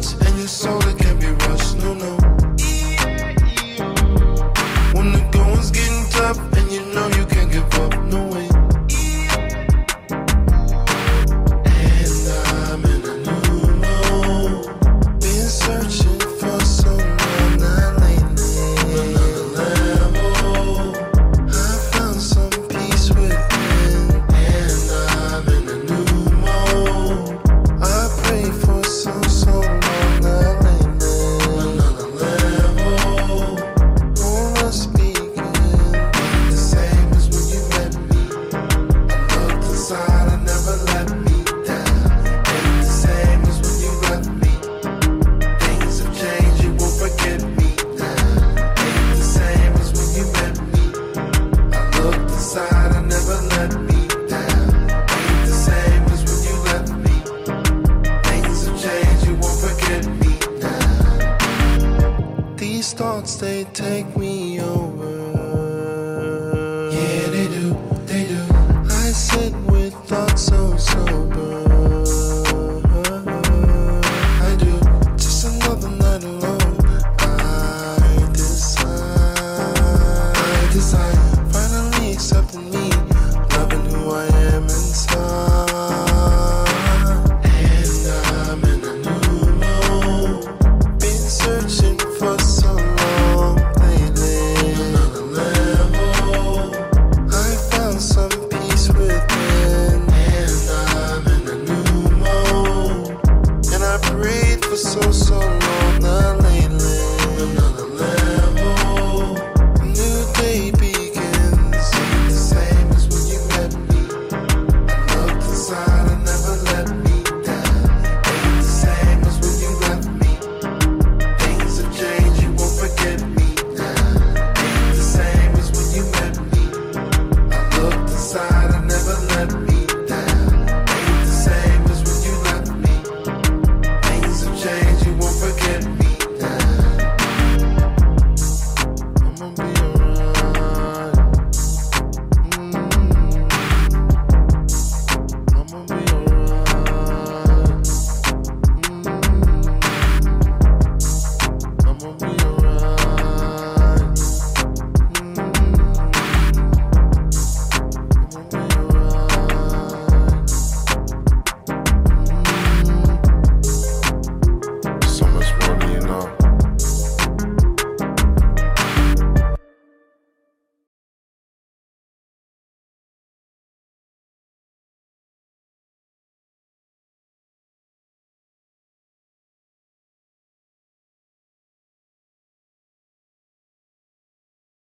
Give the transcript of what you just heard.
much, and your soul that can't be rushed. No, no. When the going's getting tough, and you know you can't give up. No way. And I'm in a new mode. Been searching for someone not lately. Another level. I found some peace within. And I'm in a new mode. I pray for some soul not lately. Another level. Oh, let's begin. The same as when you met me. I looked inside, I never let me down. Ain't the same as when you left me. Things have changed, you won't forget me now. Ain't the same as when you met me. I looked inside, I never let me down. Ain't the same as when you left me. Things have changed, you won't forget me now. These thoughts, they take me